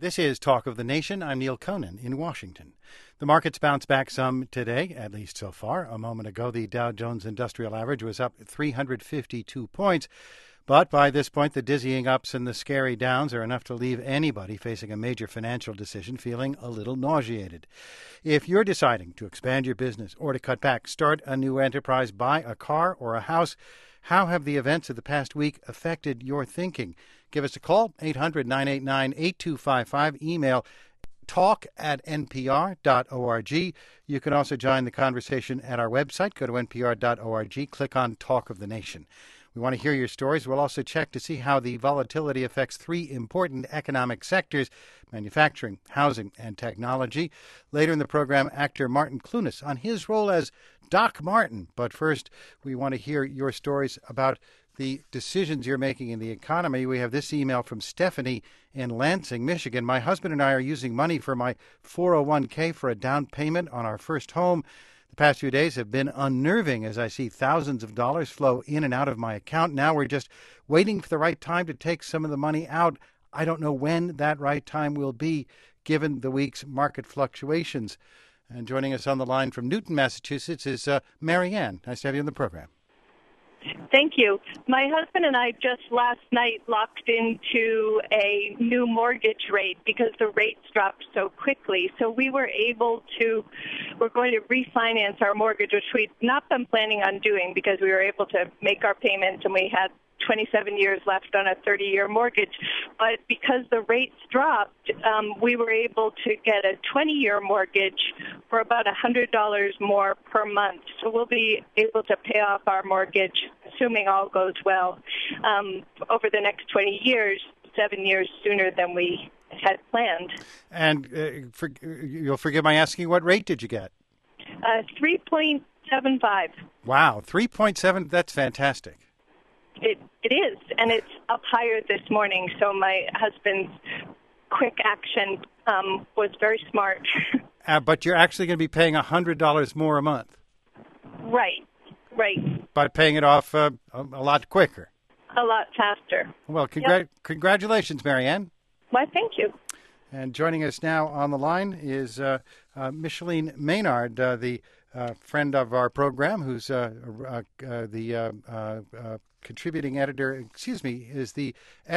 This is Talk of the Nation. I'm Neil Conan in Washington. The markets bounced back some today, at least so far. A moment ago, the Dow Jones Industrial Average was up 352 points. But by this point, the dizzying ups and the scary downs are enough to leave anybody facing a major financial decision feeling a little nauseated. If you're deciding to expand your business or to cut back, start a new enterprise, buy a car or a house, how have the events of the past week affected your thinking? Give us a call, 800-989-8255. Email talk@npr.org. You can also join the conversation at our website. Go to npr.org. Click on Talk of the Nation. We want to hear your stories. We'll also check to see how the volatility affects three important economic sectors: manufacturing, housing, and technology. Later in the program, actor Martin Clunas on his role as Doc Martin. But first, we want to hear your stories about the decisions you're making in the economy. We have this email from Stephanie in Lansing, Michigan. My husband and I are using money for my 401k for a down payment on our first home. The past few days have been unnerving as I see thousands of dollars flow in and out of my account. Now we're just waiting for the right time to take some of the money out. I don't know when that right time will be, given the week's market fluctuations. And joining us on the line from Newton, Massachusetts is Marianne. Nice to have you on the program. Thank you. My husband and I just last night locked into a new mortgage rate because the rates dropped so quickly. So we're going to refinance our mortgage, which we'd not been planning on doing because we were able to make our payments and we had 27 years left on a 30-year mortgage. But because the rates dropped, we were able to get a 20-year mortgage for about $100 more per month. So we'll be able to pay off our mortgage, assuming all goes well, over the next 20 years, 7 years sooner than we had planned. And you'll forgive my asking, what rate did you get? 3.75. Wow, 3.7, that's fantastic. It is, and it's up higher this morning, so my husband's quick action was very smart. But you're actually going to be paying $100 more a month. Right. But paying it off a lot quicker. A lot faster. Well, congratulations, Marianne. Why, thank you. And joining us now on the line is Micheline Maynard, the friend of our program, who's the contributing editor, is the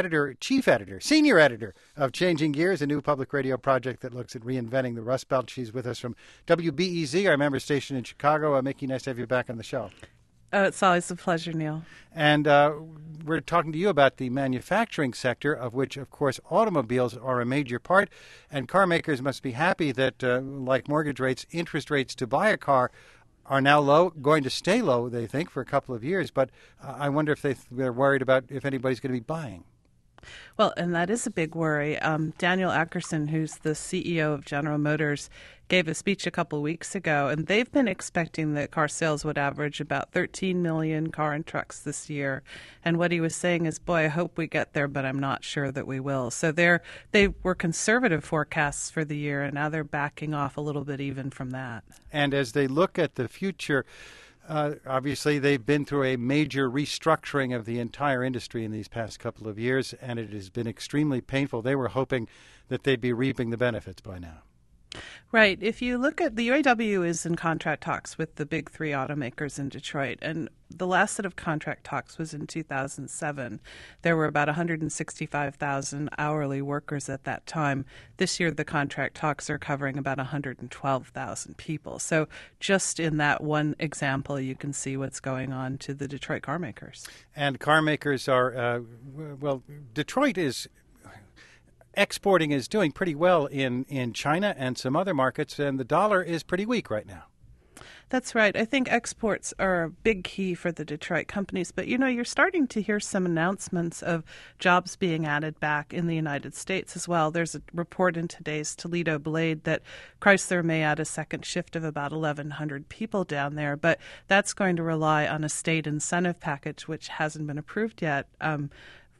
senior editor of Changing Gears, a new public radio project that looks at reinventing the Rust Belt. She's with us from WBEZ, our member station in Chicago. Mickey, nice to have you back on the show. Oh, it's always a pleasure, Neil. And we're talking to you about the manufacturing sector, of which, of course, automobiles are a major part. And car makers must be happy that, like mortgage rates, interest rates to buy a car are now low, going to stay low, they think, for a couple of years. But I wonder if they're worried about if anybody's going to be buying. Well, and that is a big worry. Daniel Akerson, who's the CEO of General Motors, gave a speech a couple of weeks ago, and they've been expecting that car sales would average about 13 million car and trucks this year. And what he was saying is, boy, I hope we get there, but I'm not sure that we will. So they were conservative forecasts for the year, and now they're backing off a little bit even from that. And as they look at the future, obviously, they've been through a major restructuring of the entire industry in these past couple of years, and it has been extremely painful. They were hoping that they'd be reaping the benefits by now. Right. If you look at the UAW is in contract talks with the big three automakers in Detroit, and the last set of contract talks was in 2007. There were about 165,000 hourly workers at that time. This year, the contract talks are covering about 112,000 people. So just in that one example, you can see what's going on to the Detroit car makers. And car makers are, Detroit is... Exporting is doing pretty well in China and some other markets, and the dollar is pretty weak right now. That's right. I think exports are a big key for the Detroit companies. But, you're starting to hear some announcements of jobs being added back in the United States as well. There's a report in today's Toledo Blade that Chrysler may add a second shift of about 1,100 people down there. But that's going to rely on a state incentive package, which hasn't been approved yet.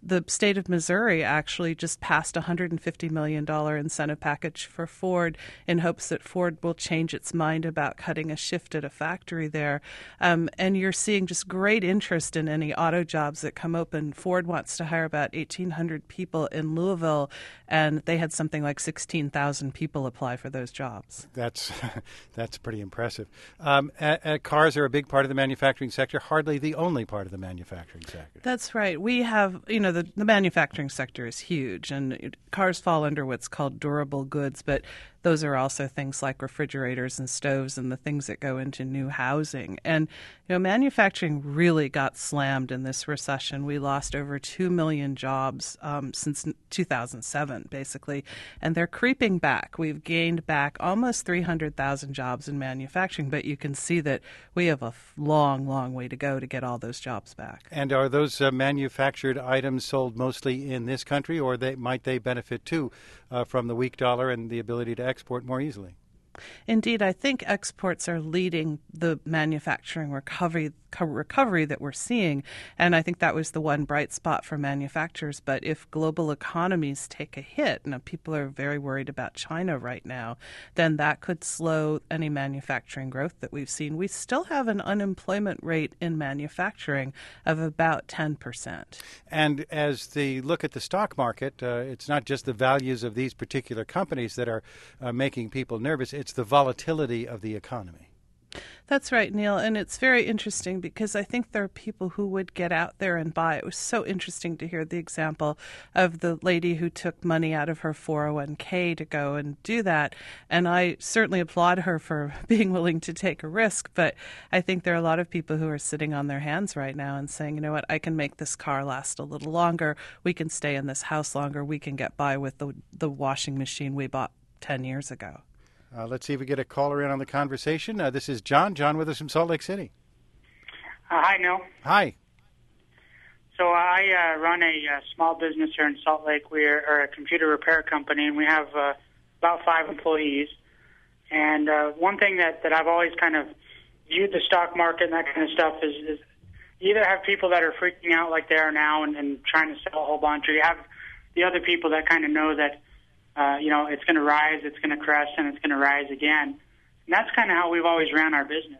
the state of Missouri actually just passed a $150 million incentive package for Ford in hopes that Ford will change its mind about cutting a shift at a factory there. And you're seeing just great interest in any auto jobs that come open. Ford wants to hire about 1,800 people in Louisville, and they had something like 16,000 people apply for those jobs. That's pretty impressive. Cars are a big part of the manufacturing sector, hardly the only part of the manufacturing sector. That's right. We have, the manufacturing sector is huge, and cars fall under what's called durable goods, but those are also things like refrigerators and stoves and the things that go into new housing. And, manufacturing really got slammed in this recession. We lost over 2 million jobs since 2007, basically, and they're creeping back. We've gained back almost 300,000 jobs in manufacturing, but you can see that we have a long, long way to go to get all those jobs back. And are those manufactured items sold mostly in this country, or might they benefit too from the weak dollar and the ability to export more easily? Indeed, I think exports are leading the manufacturing recovery that we're seeing, and I think that was the one bright spot for manufacturers. But if global economies take a hit, people are very worried about China right now, then that could slow any manufacturing growth that we've seen. We still have an unemployment rate in manufacturing of about 10%. And as they look at the stock market, it's not just the values of these particular companies that are making people nervous. It's the volatility of the economy. That's right, Neil. And it's very interesting because I think there are people who would get out there and buy. It was so interesting to hear the example of the lady who took money out of her 401k to go and do that. And I certainly applaud her for being willing to take a risk. But I think there are a lot of people who are sitting on their hands right now and saying, you know what, I can make this car last a little longer. We can stay in this house longer. We can get by with the washing machine we bought 10 years ago. Let's see if we get a caller in on the conversation. This is John. John with us from Salt Lake City. Hi, Neil. Hi. So I run a small business here in Salt Lake. We're a computer repair company, and we have about 5 employees. And one thing that I've always kind of viewed the stock market and that kind of stuff is you either have people that are freaking out like they are now and trying to sell a whole bunch, or you have the other people that kind of know that it's going to rise, it's going to crash, and it's going to rise again. And that's kind of how we've always ran our business.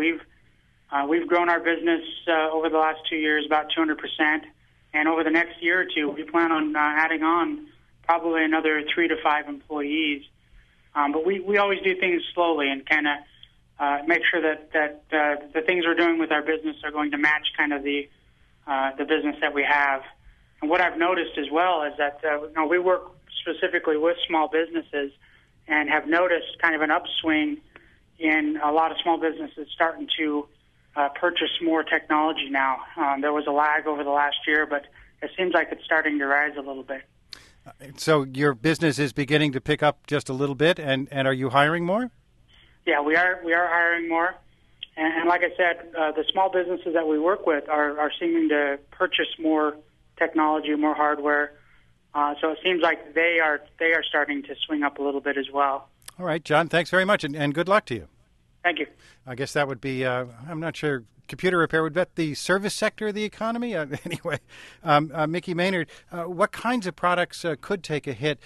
We've grown our business over the last 2 years about 200%, and over the next year or two, we plan on adding on probably another 3 to 5 employees. But we always do things slowly and kind of make sure that the things we're doing with our business are going to match kind of the business that we have. And what I've noticed as well is that we work specifically with small businesses and have noticed kind of an upswing in a lot of small businesses starting to purchase more technology now. There was a lag over the last year, but it seems like it's starting to rise a little bit. So your business is beginning to pick up just a little bit, and are you hiring more? Yeah, we are hiring more. And like I said, the small businesses that we work with are seeming to purchase more technology, more hardware. So it seems like they are starting to swing up a little bit as well. All right, John, thanks very much, and good luck to you. Thank you. I guess that would be, I'm not sure, computer repair would bet the service sector of the economy? Anyway, Mickey Maynard, what kinds of products could take a hit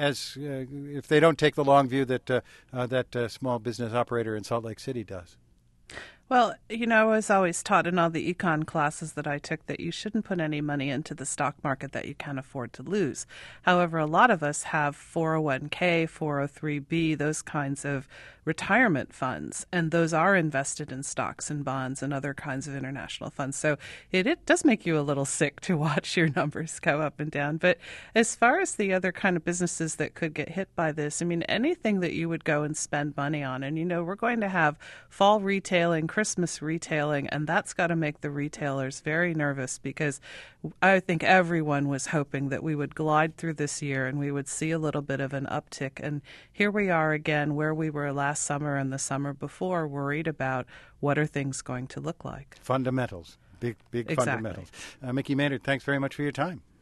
if they don't take the long view that small business operator in Salt Lake City does? Well, I was always taught in all the econ classes that I took that you shouldn't put any money into the stock market that you can't afford to lose. However, a lot of us have 401k, 403b, those kinds of retirement funds, and those are invested in stocks and bonds and other kinds of international funds. So it does make you a little sick to watch your numbers go up and down. But as far as the other kind of businesses that could get hit by this, anything that you would go and spend money on, and we're going to have fall retailing, Christmas retailing, and that's got to make the retailers very nervous because I think everyone was hoping that we would glide through this year and we would see a little bit of an uptick. And here we are again where we were last summer and the summer before, worried about what are things going to look like. Fundamentals, big Exactly. Fundamentals. Mickey Maynard, thanks very much for your time.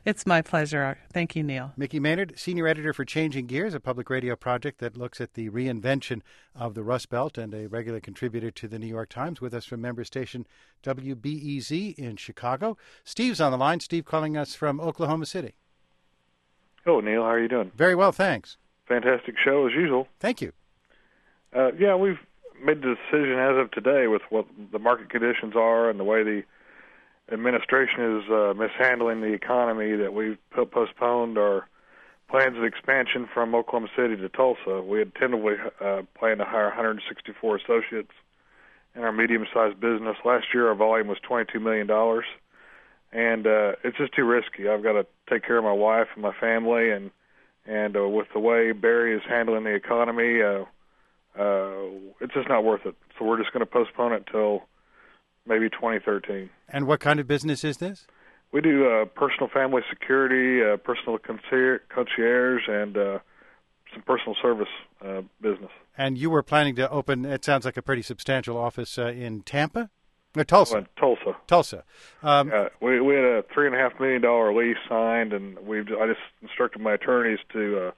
It's my pleasure. Thank you, Neil. Mickey Maynard, Senior Editor for Changing Gears, a public radio project that looks at the reinvention of the Rust Belt, and a regular contributor to the New York Times, with us from member station WBEZ in Chicago. Steve's on the line. Steve calling us from Oklahoma City. Hello, Neil. How are you doing? Very well, thanks. Fantastic show, as usual. Thank you. We've made the decision as of today with what the market conditions are and the way the administration is mishandling the economy that we've postponed our plans of expansion from Oklahoma City to Tulsa. We had tentatively planned to hire 164 associates in our medium-sized business. Last year, our volume was $22 million, and it's just too risky. I've got to take care of my wife and my family, and with the way Barry is handling the economy, it's just not worth it. So we're just going to postpone it till maybe 2013. And what kind of business is this? We do personal family security, personal concierge, and some personal service business. And you were planning to open, it sounds like a pretty substantial office in Tampa? No, Tulsa. Tulsa. We had a $3.5 million lease signed, and I just instructed my attorneys to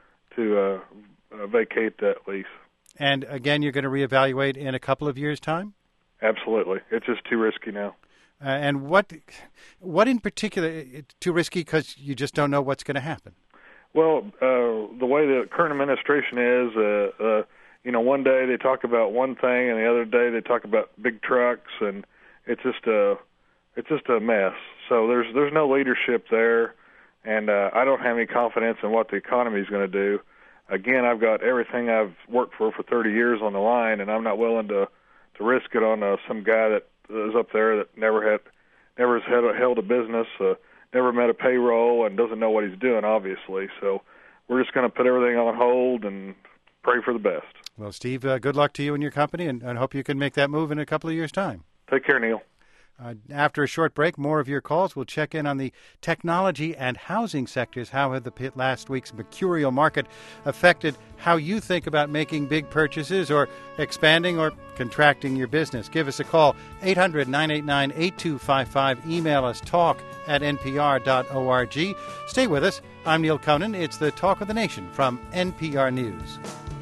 vacate that lease. And again, you're going to reevaluate in a couple of years' time? Absolutely. It's just too risky now. And what in particular, too risky because you just don't know what's going to happen? Well, the way the current administration is, one day they talk about one thing, and the other day they talk about big trucks, and it's just a mess. So there's no leadership there, and I don't have any confidence in what the economy is going to do. Again, I've got everything I've worked for 30 years on the line, and I'm not willing to risk it on some guy that is up there that never has held a business, never met a payroll, and doesn't know what he's doing, obviously. So we're just going to put everything on hold and pray for the best. Well, Steve, good luck to you and your company, and hope you can make that move in a couple of years' time. Take care, Neil. After a short break, more of your calls. We'll check in on the technology and housing sectors. How have the last week's mercurial market affected how you think about making big purchases or expanding or contracting your business? Give us a call, 800-989-8255. Email us, talk@npr.org. Stay with us. I'm Neil Conan. It's the Talk of the Nation from NPR News.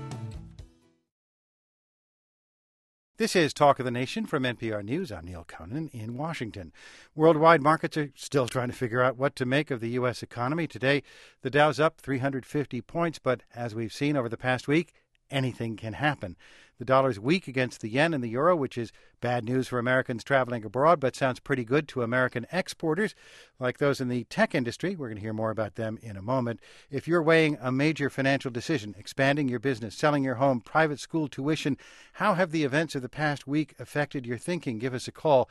This is Talk of the Nation from NPR News. I'm Neil Conan in Washington. Worldwide markets are still trying to figure out what to make of the U.S. economy. Today, the Dow's up 350 points, but as we've seen over the past week, anything can happen. The dollar's weak against the yen and the euro, which is bad news for Americans traveling abroad, but sounds pretty good to American exporters, like those in the tech industry. We're going to hear more about them in a moment. If you're weighing a major financial decision, expanding your business, selling your home, private school tuition, how have the events of the past week affected your thinking? Give us a call,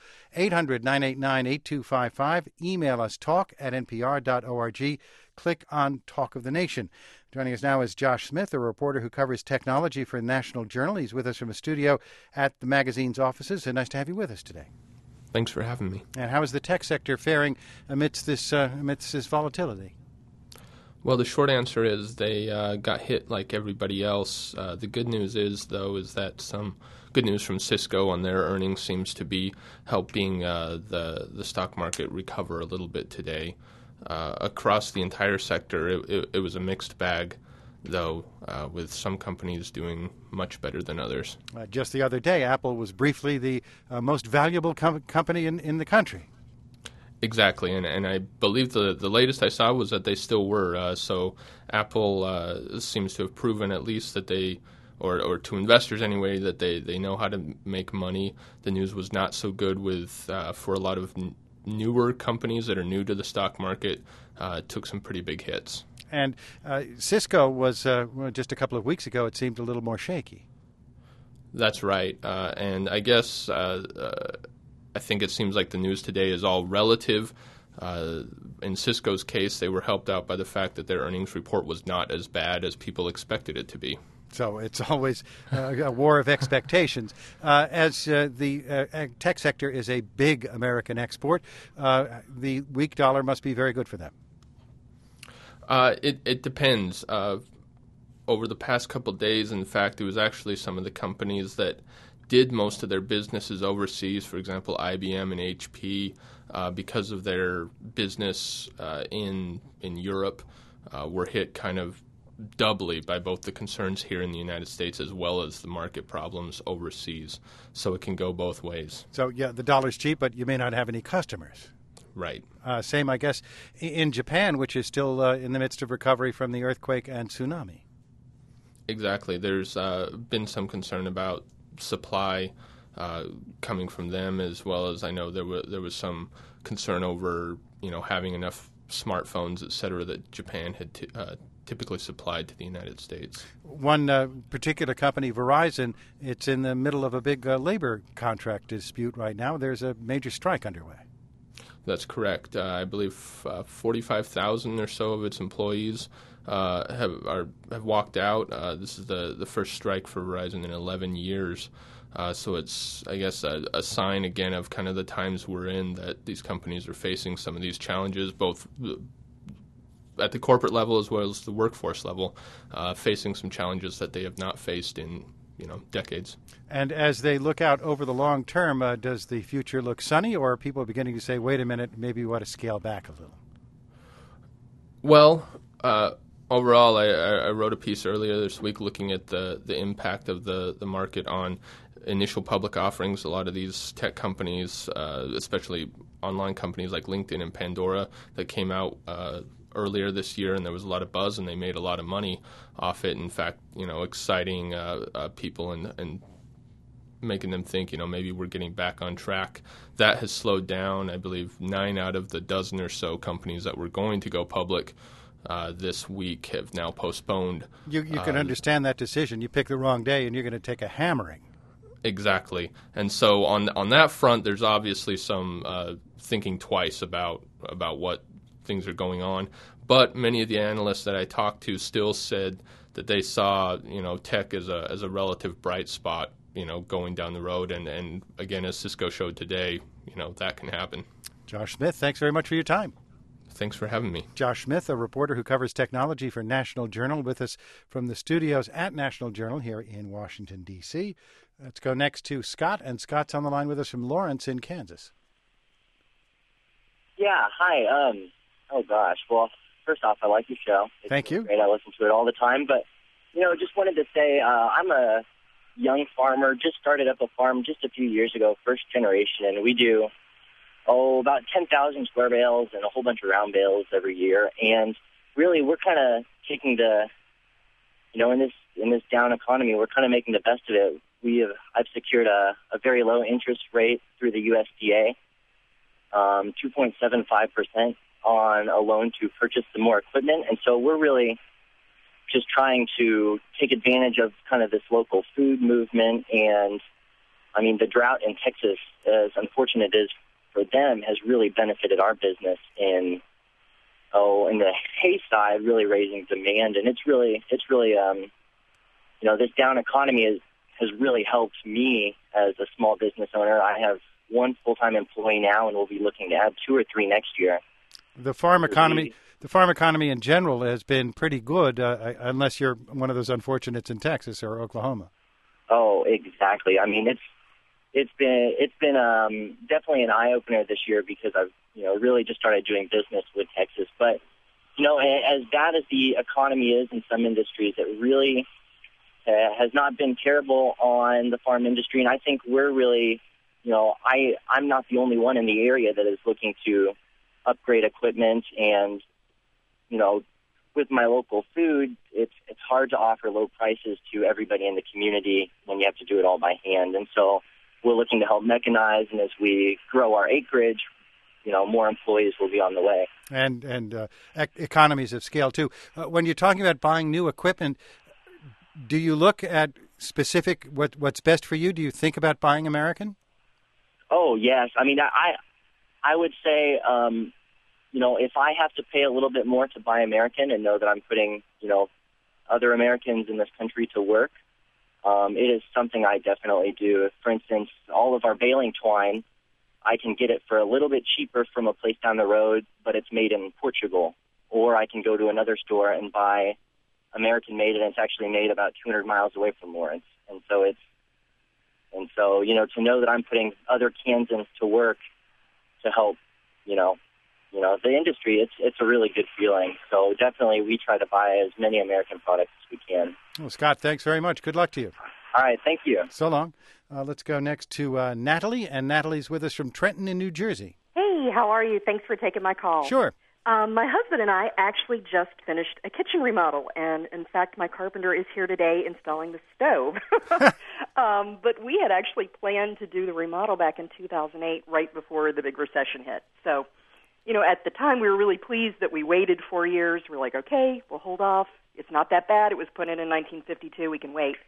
800-989-8255. Email us, talk@npr.org. Click on Talk of the Nation. Joining us now is Josh Smith, a reporter who covers technology for the National Journal. He's with us from a studio at the magazine's offices. And nice to have you with us today. Thanks for having me. And how is the tech sector faring amidst this volatility? Well, the short answer is they got hit like everybody else. The good news is that some good news from Cisco on their earnings seems to be helping the stock market recover a little bit today. Across the entire sector, it was a mixed bag, though, with some companies doing much better than others. Just the other day, Apple was briefly the most valuable company in the country. Exactly, and I believe the latest I saw was that they still were. So Apple seems to have proven at least that they, or to investors anyway, that they know how to make money. The news was not so good for a lot of newer companies that are new to the stock market, took some pretty big hits. And Cisco was, just a couple of weeks ago, it seemed a little more shaky. That's right. And I guess I think it seems like the news today is all relative. In Cisco's case, they were helped out by the fact that their earnings report was not as bad as people expected it to be. So it's always a war of expectations. As the tech sector is a big American export, the weak dollar must be very good for them. It depends. Over the past couple of days, in fact, it was actually some of the companies that did most of their businesses overseas, for example, IBM and HP, because of their business in Europe, were hit kind of doubly by both the concerns here in the United States as well as the market problems overseas. So it can go both ways. So, yeah, the dollar's cheap, but you may not have any customers. Right. Same, I guess, in Japan, which is still in the midst of recovery from the earthquake and tsunami. Exactly. There's been some concern about supply coming from them, as well as I know there was some concern over having enough smartphones, et cetera, that Japan had typically supplied to the United States. One particular company, Verizon, it's in the middle of a big labor contract dispute right now. There's a major strike underway. That's correct. I believe 45,000 or so of its employees have walked out. This is the first strike for Verizon in 11 years. So it's, I guess, a sign again of kind of the times we're in, that these companies are facing some of these challenges, both at the corporate level as well as the workforce level, facing some challenges that they have not faced in decades. And as they look out over the long term, does the future look sunny, or are people beginning to say, wait a minute, maybe we ought to scale back a little? Well, overall, I wrote a piece earlier this week looking at the impact of the market on initial public offerings. A lot of these tech companies, especially online companies like LinkedIn and Pandora, that came out earlier this year, and there was a lot of buzz, and they made a lot of money off it. In fact, exciting people and making them think, maybe we're getting back on track. That has slowed down. I believe 9 out of the dozen or so companies that were going to go public this week have now postponed. You can understand that decision. You pick the wrong day, and you're going to take a hammering. Exactly. And so on that front, there's obviously some thinking twice about what things are going on. But many of the analysts that I talked to still said that they saw, tech as a relative bright spot, going down the road. And again, as Cisco showed today, that can happen. Josh Smith, thanks very much for your time. Thanks for having me. Josh Smith, a reporter who covers technology for National Journal, with us from the studios at National Journal here in Washington, D.C. Let's go next to Scott, and Scott's on the line with us from Lawrence in Kansas. Yeah, hi. Oh, gosh. Well, first off, I like your show. Thank you. Great. I listen to it all the time. But, just wanted to say I'm a young farmer, just started up a farm just a few years ago, first generation, and we do, about 10,000 square bales and a whole bunch of round bales every year. And really, we're kind of taking in this down economy, we're kind of making the best of it. I've secured a very low interest rate through the USDA, 2.75% on a loan to purchase some more equipment. And so we're really just trying to take advantage of kind of this local food movement. And, I mean, the drought in Texas, as unfortunate as for them, has really benefited our business in the hay side, really raising demand. And it's really this down economy has really helped me as a small business owner. I have one full-time employee now, and we'll be looking to add 2 or 3 next year. The farm economy in general has been pretty good, unless you're one of those unfortunates in Texas or Oklahoma. Oh, exactly. I mean, it's been definitely an eye opener this year, because I've really just started doing business with Texas. But as bad as the economy is in some industries, it really has not been terrible on the farm industry. And I think we're really, I'm not the only one in the area that is looking to upgrade equipment. And with my local food, it's hard to offer low prices to everybody in the community when you have to do it all by hand. And so we're looking to help mechanize, and as we grow our acreage, more employees will be on the way. And economies of scale, too. When you're talking about buying new equipment, do you look at specific what's best for you? Do you think about buying American? Oh, yes. I mean, I would say, if I have to pay a little bit more to buy American and know that I'm putting, other Americans in this country to work, it is something I definitely do. For instance, all of our baling twine, I can get it for a little bit cheaper from a place down the road, but it's made in Portugal. Or I can go to another store and buy American-made, and it's actually made about 200 miles away from Lawrence. And so to know that I'm putting other Kansans to work to help the industry, it's a really good feeling. So definitely we try to buy as many American products as we can. Well, Scott, thanks very much. Good luck to you. All right, thank you. So long. Let's go next to Natalie, and Natalie's with us from Trenton in New Jersey. Hey, how are you? Thanks for taking my call. Sure. My husband and I actually just finished a kitchen remodel, and in fact, my carpenter is here today installing the stove. But we had actually planned to do the remodel back in 2008, right before the big recession hit. So, at the time, we were really pleased that we waited 4 years. We're like, okay, we'll hold off. It's not that bad. It was put in 1952. We can wait.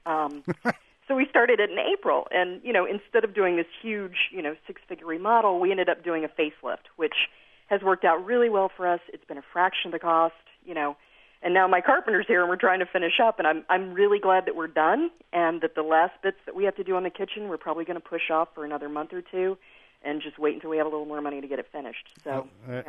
So we started it in April, and, instead of doing this huge, six-figure remodel, we ended up doing a facelift, which has worked out really well for us. It's been a fraction of the cost, and now my carpenter's here, and we're trying to finish up, and I'm really glad that we're done, and that the last bits that we have to do on the kitchen, we're probably going to push off for another month or two, and just wait until we have a little more money to get it finished. So,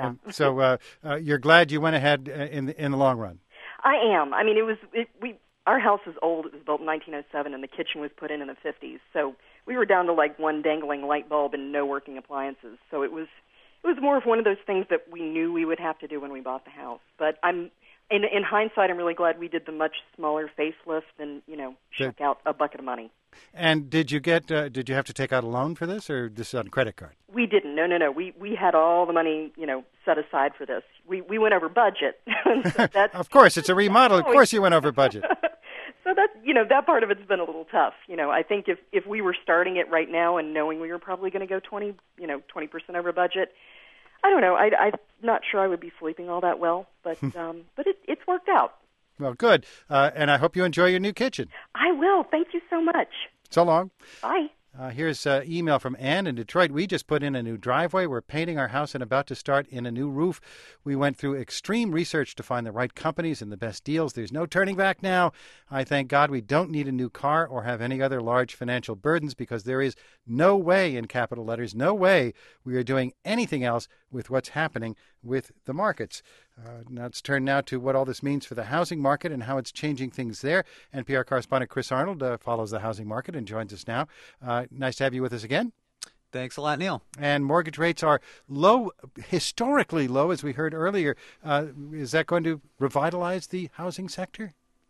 So you're glad you went ahead in the long run? I am. I mean, our house is old. It was built in 1907, and the kitchen was put in the 50s. So we were down to like one dangling light bulb and no working appliances. So it was more of one of those things that we knew we would have to do when we bought the house. But in hindsight, I'm really glad we did the much smaller facelift and shuck out a bucket of money. And did you have to take out a loan for this, or this is on credit card? We didn't. No. We had all the money, set aside for this. We went over budget. So of course, it's a remodel. Of course you went over budget. So that part of it's been a little tough. I think if we were starting it right now and knowing we were probably going to go 20% over budget, I don't know. I'm not sure I would be sleeping all that well, but it's worked out. Well, good. And I hope you enjoy your new kitchen. I will. Thank you so much. So long. Bye. Here's an email from Ann in Detroit. We just put in a new driveway. We're painting our house and about to start in a new roof. We went through extreme research to find the right companies and the best deals. There's no turning back now. I thank God we don't need a new car or have any other large financial burdens, because there is no way, in capital letters, no way we are doing anything else with what's happening with the markets. Now let's turn now to what all this means for the housing market and how it's changing things there. NPR correspondent Chris Arnold follows the housing market and joins us now. Nice to have you with us again. Thanks a lot, Neil. And mortgage rates are low, historically low, as we heard earlier. Is that going to revitalize the housing sector?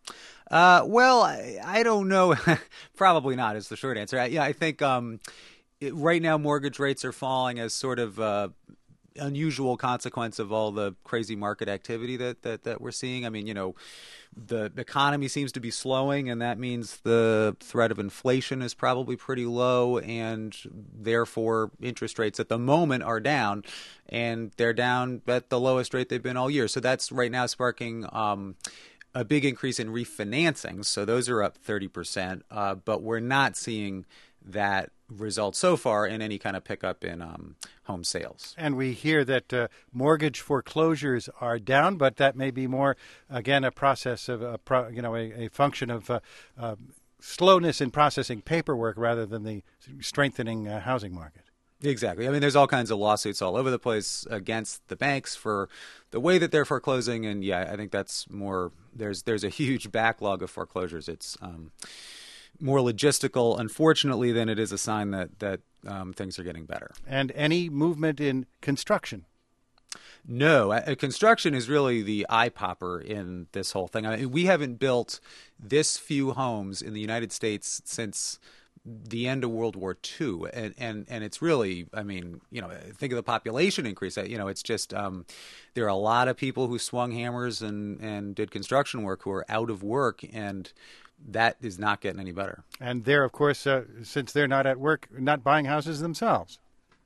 Well, I don't know. Probably not is the short answer. I think right now mortgage rates are falling as sort of unusual consequence of all the crazy market activity that we're seeing. I mean, the economy seems to be slowing, and that means the threat of inflation is probably pretty low, and therefore interest rates at the moment are down, and they're down at the lowest rate they've been all year. So that's right now sparking a big increase in refinancing. So those are up 30%, but we're not seeing that result so far in any kind of pickup in home sales. And we hear that mortgage foreclosures are down, but that may be more, again, a process of a function of slowness in processing paperwork rather than the strengthening housing market. Exactly. I mean, there's all kinds of lawsuits all over the place against the banks for the way that they're foreclosing, and I think that's more. There's a huge backlog of foreclosures. It's more logistical, unfortunately, than it is a sign that things are getting better. And any movement in construction? No, construction is really the eye popper in this whole thing. I mean, we haven't built this few homes in the United States since the end of World War II, and it's really, I mean, think of the population increase. It's just there are a lot of people who swung hammers and did construction work who are out of work, and that is not getting any better. And they're, of course, since they're not at work, not buying houses themselves.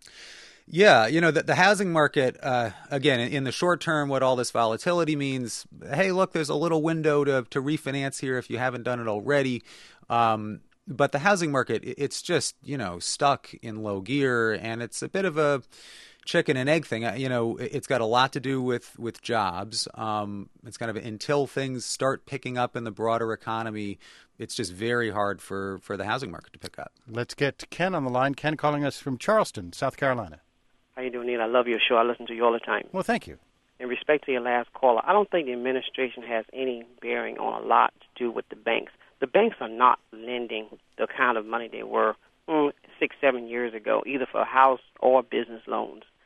Yeah, the housing market, again, in the short term, what all this volatility means, hey, look, there's a little window to refinance here if you haven't done it already. But the housing market, it's just, stuck in low gear, and it's a bit of a chicken and egg thing. It's got a lot to do with jobs. It's kind of until things start picking up in the broader economy, it's just very hard for the housing market to pick up. Let's get Ken on the line. Ken calling us from Charleston, South Carolina. How you doing, Neil? I love your show. I listen to you all the time. Well, thank you. In respect to your last caller, I don't think the administration has any bearing on a lot to do with the banks. The banks are not lending the kind of money they were 6-7 years ago, either for house or business loans.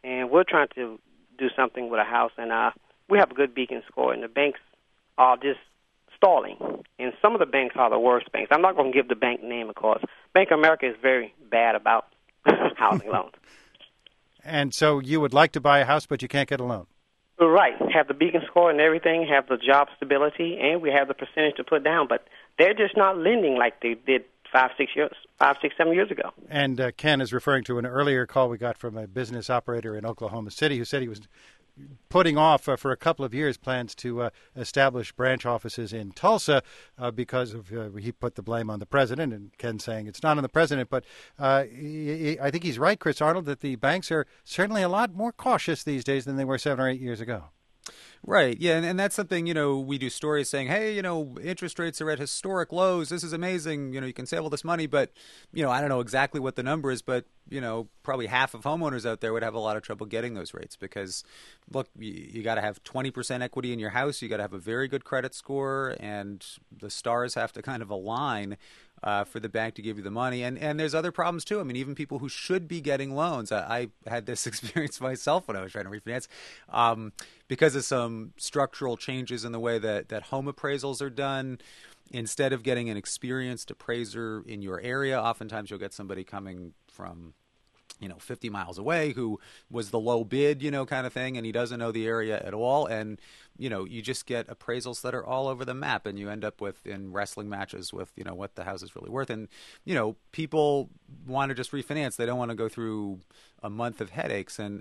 and we're trying to do something with a house, and we have a good Beacon score, and the banks are just stalling. And some of the banks are the worst banks. I'm not going to give the bank name, of course. Bank of America is very bad about housing loans. And so you would like to buy a house, but you can't get a loan. Right. Have the Beacon score and everything, have the job stability, and we have the percentage to put down. But they're just not lending like they did 5, 6, 7 years ago. And Ken is referring to an earlier call we got from a business operator in Oklahoma City who said he was putting off for a couple of years plans to establish branch offices in Tulsa because of he put the blame on the president, and Ken saying it's not on the president. But I think he's right, Chris Arnold, that the banks are certainly a lot more cautious these days than they were 7 or 8 years ago. Right. Yeah. And that's something, we do stories saying, hey, interest rates are at historic lows. This is amazing. You can save all this money. But, I don't know exactly what the number is, but, probably half of homeowners out there would have a lot of trouble getting those rates because, look, you got to have 20% equity in your house. You got to have a very good credit score, and the stars have to kind of align for the bank to give you the money. And there's other problems, too. I mean, even people who should be getting loans. I had this experience myself when I was trying to refinance because of some structural changes in the way that home appraisals are done. Instead of getting an experienced appraiser in your area, oftentimes you'll get somebody coming from 50 miles away who was the low bid, kind of thing, and he doesn't know the area at all. And, you just get appraisals that are all over the map, and you end up in wrestling matches with, what the house is really worth. And, people want to just refinance. They don't want to go through a month of headaches and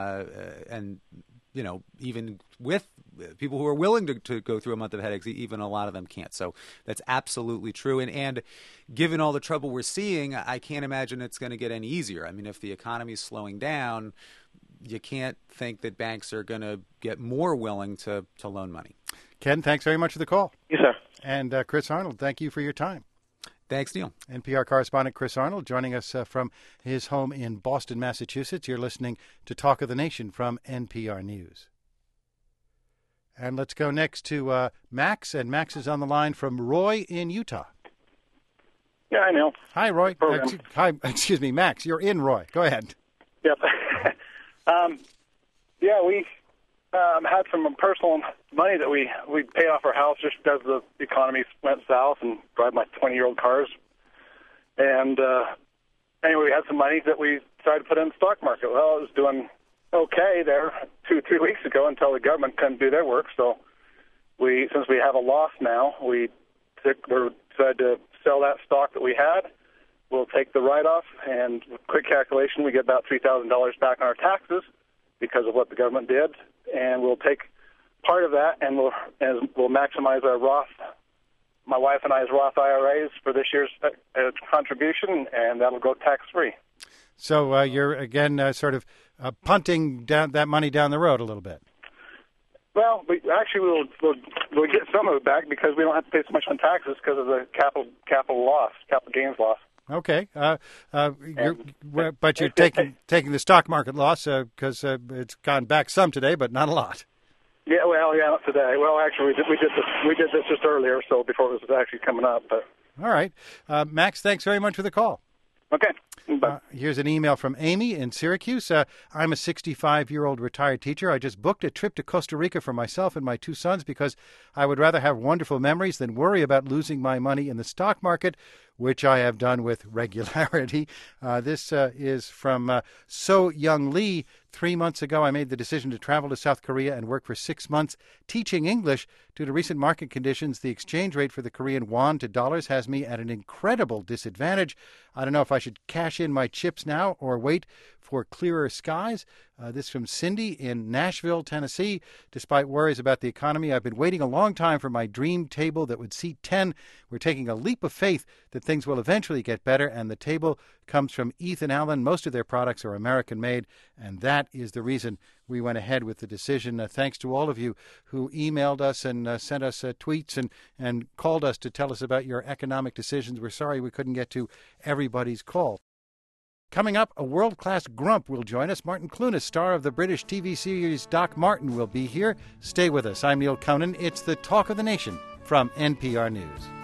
even with people who are willing to go through a month of headaches, even a lot of them can't. So that's absolutely true. And given all the trouble we're seeing, I can't imagine it's going to get any easier. I mean, if the economy is slowing down, you can't think that banks are going to get more willing to loan money. Ken, thanks very much for the call. Yes, sir. And Chris Arnold, thank you for your time. Thanks, Neil. NPR correspondent Chris Arnold joining us from his home in Boston, Massachusetts. You're listening to Talk of the Nation from NPR News. And let's go next to Max, and Max is on the line from Roy in Utah. Yeah, hi, Neil. Hi, Roy. Hi, excuse me, Max. You're in, Roy. Go ahead. Yep. We had some personal money that we paid off our house just as the economy went south and drive my 20-year-old cars. And anyway, we had some money that we decided to put in the stock market. Well, it was doing okay there 2-3 weeks ago until the government couldn't do their work. So since we have a loss now, we decided to sell that stock that we had. We'll take the write-off, and with quick calculation, we get about $3,000 back on our taxes because of what the government did. And we'll take part of that, and we'll maximize our Roth, my wife and I's Roth IRAs for this year's contribution, and that'll go tax-free. So you're, again, sort of punting down that money down the road a little bit. Well, we'll get some of it back because we don't have to pay so much on taxes because of the capital gains loss. Okay, but you're taking the stock market loss because it's gone back some today, but not a lot. Yeah, not today. Well, actually, we did this just earlier, so before it was actually coming up. But all right, Max, thanks very much for the call. Okay. Here's an email from Amy in Syracuse. I'm a 65-year-old retired teacher. I just booked a trip to Costa Rica for myself and my 2 sons because I would rather have wonderful memories than worry about losing my money in the stock market, which I have done with regularity. This is from So Young Lee. 3 months ago, I made the decision to travel to South Korea and work for 6 months teaching English. Due to recent market conditions, the exchange rate for the Korean won to dollars has me at an incredible disadvantage. I don't know if I should cash in my chips now or wait for clearer skies. This from Cindy in Nashville, Tennessee. Despite worries about the economy, I've been waiting a long time for my dream table that would seat 10. We're taking a leap of faith that things will eventually get better, and the table comes from Ethan Allen. Most of their products are American-made, and that is the reason we went ahead with the decision. Thanks to all of you who emailed us and sent us tweets and called us to tell us about your economic decisions. We're sorry we couldn't get to everybody's call. Coming up, a world-class grump will join us. Martin Clunas, star of the British TV series Doc Martin, will be here. Stay with us. I'm Neil Conan. It's the Talk of the Nation from NPR News.